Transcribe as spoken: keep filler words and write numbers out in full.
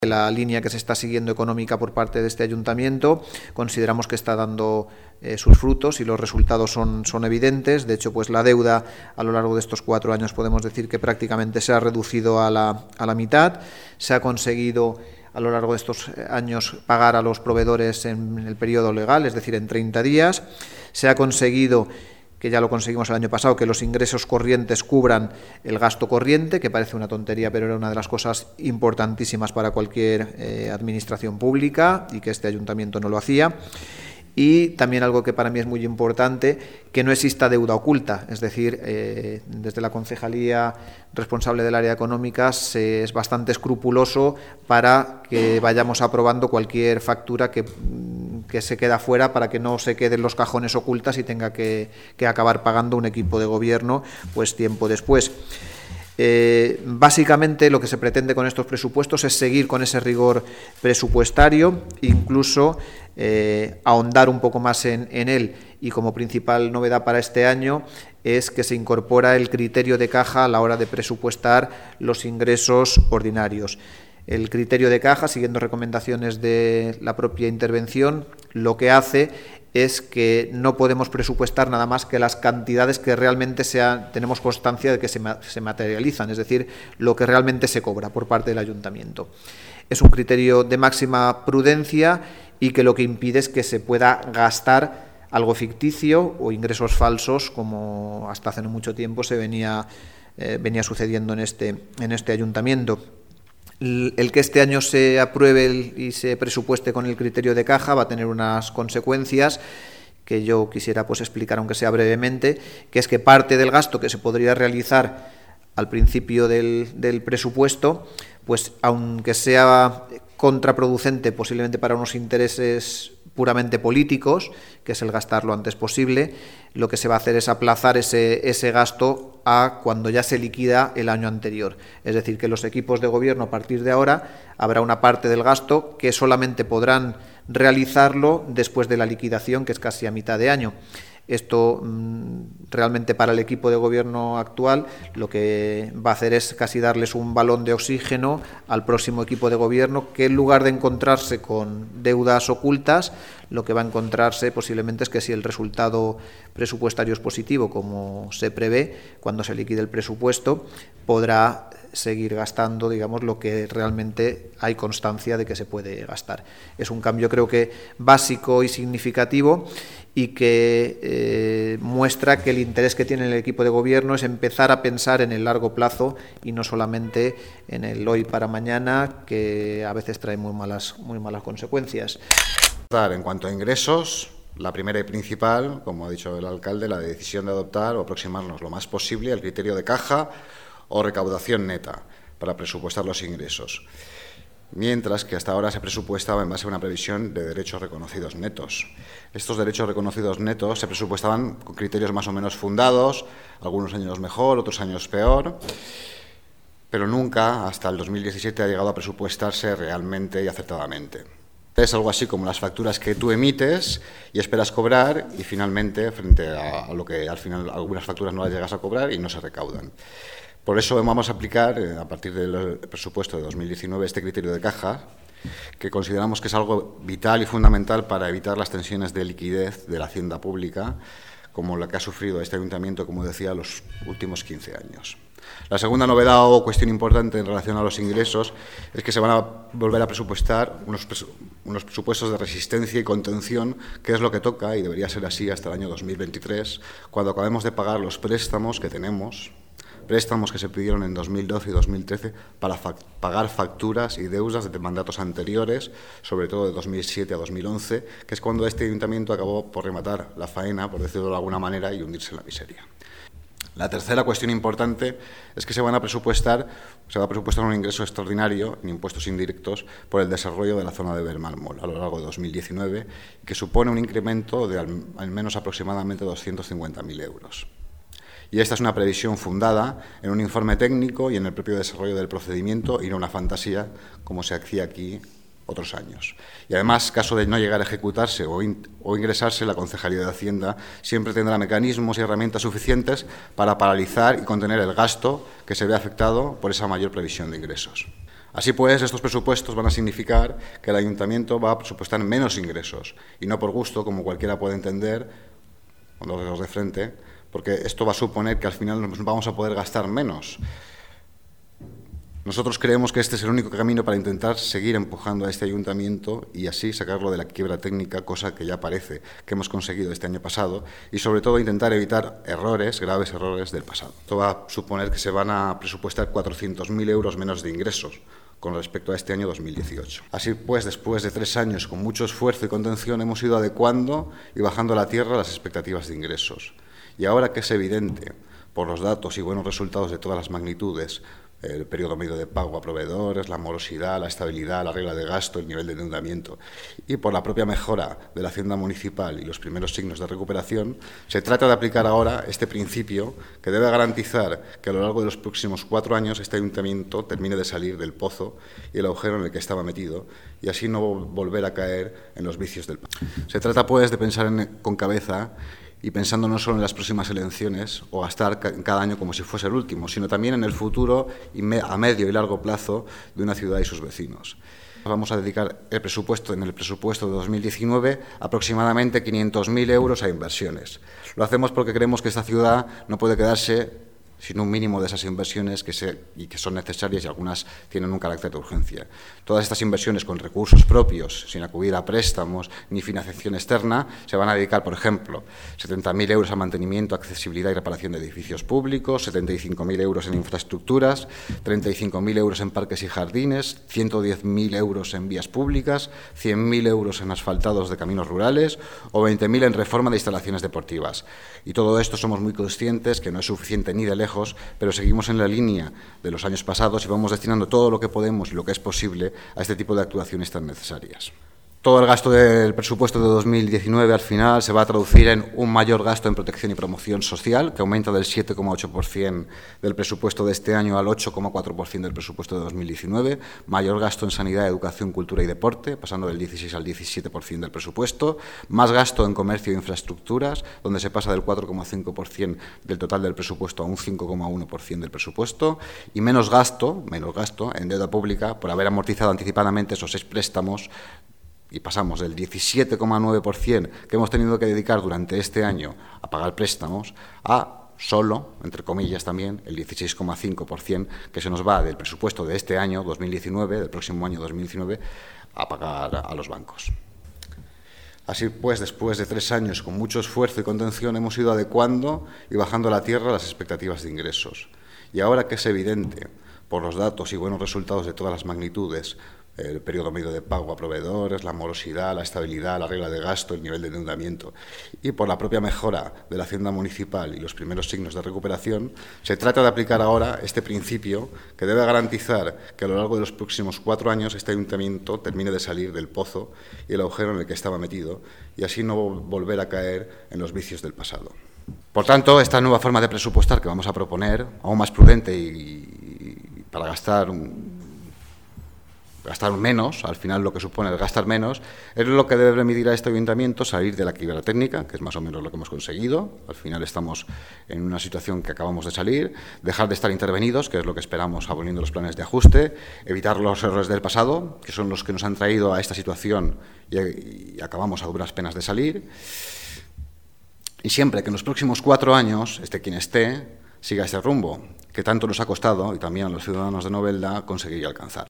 La línea que se está siguiendo económica por parte de este ayuntamiento consideramos que está dando eh, sus frutos y los resultados son, son evidentes. De hecho, pues la deuda a lo largo de estos cuatro años podemos decir que prácticamente se ha reducido a la, a la mitad. Se ha conseguido a lo largo de estos años pagar a los proveedores en el periodo legal, es decir, en treinta días. Se ha conseguido, que ya lo conseguimos el año pasado, que los ingresos corrientes cubran el gasto corriente, que parece una tontería, pero era una de las cosas importantísimas para cualquier eh, administración pública y que este ayuntamiento no lo hacía. Y también algo que para mí es muy importante, que no exista deuda oculta, es decir, eh, desde la concejalía responsable del área económica se es bastante escrupuloso para que vayamos aprobando cualquier factura que, que se queda fuera, para que no se queden los cajones ocultas y tenga que, que acabar pagando un equipo de gobierno pues tiempo después. Eh, básicamente lo que se pretende con estos presupuestos es seguir con ese rigor presupuestario, incluso eh, ahondar un poco más en, en él, y como principal novedad para este año es que se incorpora el criterio de caja a la hora de presupuestar los ingresos ordinarios. El criterio de caja, siguiendo recomendaciones de la propia intervención, lo que hace es que no podemos presupuestar nada más que las cantidades que realmente sean, tenemos constancia de que se, se materializan, es decir, lo que realmente se cobra por parte del ayuntamiento. Es un criterio de máxima prudencia y que lo que impide es que se pueda gastar algo ficticio o ingresos falsos, como hasta hace no mucho tiempo se venía, eh, venía sucediendo en este, en este ayuntamiento. El que este año se apruebe y se presupueste con el criterio de caja va a tener unas consecuencias que yo quisiera pues explicar, aunque sea brevemente, que es que parte del gasto que se podría realizar al principio del, del presupuesto, pues aunque sea contraproducente posiblemente para unos intereses puramente políticos, que es el gastar lo antes posible, lo que se va a hacer es aplazar ese, ese gasto a cuando ya se liquida el año anterior. Es decir, que los equipos de gobierno a partir de ahora habrá una parte del gasto que solamente podrán realizarlo después de la liquidación, que es casi a mitad de año. Esto mmm, realmente para el equipo de gobierno actual lo que va a hacer es casi darles un balón de oxígeno al próximo equipo de gobierno, que en lugar de encontrarse con deudas ocultas, lo que va a encontrarse posiblemente es que si el resultado presupuestario es positivo, como se prevé, cuando se liquide el presupuesto, podrá seguir gastando, digamos, lo que realmente hay constancia de que se puede gastar. Es un cambio, creo que básico y significativo, y que eh, muestra que el interés que tiene el equipo de gobierno es empezar a pensar en el largo plazo y no solamente en el hoy para mañana, que a veces trae muy malas, muy malas consecuencias. En cuanto a ingresos, la primera y principal, como ha dicho el alcalde, la decisión de adoptar o aproximarnos lo más posible al criterio de caja o recaudación neta para presupuestar los ingresos, mientras que hasta ahora se presupuestaba en base a una previsión de derechos reconocidos netos. Estos derechos reconocidos netos se presupuestaban con criterios más o menos fundados, algunos años mejor, otros años peor, pero nunca hasta el dos mil diecisiete ha llegado a presupuestarse realmente y acertadamente. Es algo así como las facturas que tú emites y esperas cobrar, y finalmente, frente a lo que al final algunas facturas no las llegas a cobrar y no se recaudan. Por eso vamos a aplicar, a partir del presupuesto de dos mil diecinueve, este criterio de caja, que consideramos que es algo vital y fundamental para evitar las tensiones de liquidez de la hacienda pública, como la que ha sufrido este ayuntamiento, como decía, los últimos quince años. La segunda novedad o cuestión importante en relación a los ingresos es que se van a volver a presupuestar unos, unos presupuestos de resistencia y contención, que es lo que toca y debería ser así hasta el año dos mil veintitrés, cuando acabemos de pagar los préstamos que tenemos, préstamos que se pidieron en dos mil doce y dos mil trece para fa pagar facturas y deudas de mandatos anteriores, sobre todo de dos mil siete a dos mil once, que es cuando este ayuntamiento acabó por rematar la faena, por decirlo de alguna manera, y hundirse en la miseria. La tercera cuestión importante es que se van a presupuestar, se va a presupuestar un ingreso extraordinario en impuestos indirectos por el desarrollo de la zona de Bermálmol a lo largo de dos mil diecinueve, que supone un incremento de al, al menos aproximadamente doscientos cincuenta mil euros. Y esta es una previsión fundada en un informe técnico y en el propio desarrollo del procedimiento, y no una fantasía como se hacía aquí otros años. Y además, caso de no llegar a ejecutarse o, in, o ingresarse, la Concejalía de Hacienda siempre tendrá mecanismos y herramientas suficientes para paralizar y contener el gasto que se ve afectado por esa mayor previsión de ingresos. Así pues, estos presupuestos van a significar que el ayuntamiento va a presupuestar menos ingresos, y no por gusto, como cualquiera puede entender, con los dedos de frente, porque esto va a suponer que al final nos vamos a poder gastar menos. Nosotros creemos que este es el único camino para intentar seguir empujando a este ayuntamiento y así sacarlo de la quiebra técnica, cosa que ya parece que hemos conseguido este año pasado, y sobre todo intentar evitar errores, graves errores del pasado. Esto va a suponer que se van a presupuestar cuatrocientos mil euros menos de ingresos con respecto a este año dos mil dieciocho. Así pues, después de tres años con mucho esfuerzo y contención, hemos ido adecuando y bajando a la tierra las expectativas de ingresos. Y ahora que es evidente, por los datos y buenos resultados de todas las magnitudes, el periodo medio de pago a proveedores, la morosidad, la estabilidad, la regla de gasto, el nivel de endeudamiento y por la propia mejora de la hacienda municipal y los primeros signos de recuperación, se trata de aplicar ahora este principio que debe garantizar que a lo largo de los próximos cuatro años este ayuntamiento termine de salir del pozo y el agujero en el que estaba metido y así no volver a caer en los vicios del pasado. Se trata pues de pensar en, con cabeza y pensando no solo en las próximas elecciones o gastar cada año como si fuese el último, sino también en el futuro y a medio y largo plazo de una ciudad y sus vecinos. Vamos a dedicar el presupuesto, en el presupuesto de dos mil diecinueve aproximadamente quinientos mil euros a inversiones. Lo hacemos porque creemos que esta ciudad no puede quedarse sin un mínimo de esas inversiones que, se, y que son necesarias y algunas tienen un carácter de urgencia. Todas estas inversiones con recursos propios, sin acudir a préstamos ni financiación externa, se van a dedicar, por ejemplo, setenta mil euros a mantenimiento, accesibilidad y reparación de edificios públicos, setenta y cinco mil euros en infraestructuras, treinta y cinco mil euros en parques y jardines, ciento diez mil euros en vías públicas, cien mil euros en asfaltados de caminos rurales o veinte mil en reforma de instalaciones deportivas. Y todo esto somos muy conscientes que no es suficiente ni de lejos, pero seguimos en la línea de los años pasados y vamos destinando todo lo que podemos y lo que es posible a este tipo de actuaciones tan necesarias. Todo el gasto del presupuesto de dos mil diecinueve al final se va a traducir en un mayor gasto en protección y promoción social, que aumenta del siete coma ocho por ciento del presupuesto de este año al ocho coma cuatro por ciento del presupuesto de dos mil diecinueve, mayor gasto en sanidad, educación, cultura y deporte, pasando del dieciséis al diecisiete por ciento del presupuesto, más gasto en comercio e infraestructuras, donde se pasa del cuatro coma cinco por ciento del total del presupuesto a un cinco coma uno por ciento del presupuesto, y menos gasto, menos gasto en deuda pública por haber amortizado anticipadamente esos seis préstamos, y pasamos del diecisiete coma nueve por ciento que hemos tenido que dedicar durante este año a pagar préstamos a solo, entre comillas también, el dieciséis coma cinco por ciento que se nos va del presupuesto de este año, dos mil diecinueve, del próximo año dos mil diecinueve, a pagar a los bancos. Así pues, después de tres años con mucho esfuerzo y contención, hemos ido adecuando y bajando a la tierra las expectativas de ingresos. Y ahora que es evidente, por los datos y buenos resultados de todas las magnitudes, el periodo medio de pago a proveedores, la morosidad, la estabilidad, la regla de gasto, el nivel de endeudamiento y por la propia mejora de la hacienda municipal y los primeros signos de recuperación, se trata de aplicar ahora este principio que debe garantizar que a lo largo de los próximos cuatro años este ayuntamiento termine de salir del pozo y el agujero en el que estaba metido y así no volver a caer en los vicios del pasado. Por tanto, esta nueva forma de presupuestar que vamos a proponer, aún más prudente y, y para gastar un gastar menos, al final lo que supone el gastar menos, es lo que debe permitir a este ayuntamiento salir de la quiebra técnica, que es más o menos lo que hemos conseguido. Al final estamos en una situación que acabamos de salir, dejar de estar intervenidos, que es lo que esperamos aboliendo los planes de ajuste, evitar los errores del pasado, que son los que nos han traído a esta situación y, y acabamos a duras penas de salir. Y siempre que en los próximos cuatro años, esté quien esté, siga este rumbo, que tanto nos ha costado, y también a los ciudadanos de Novelda, conseguir alcanzar.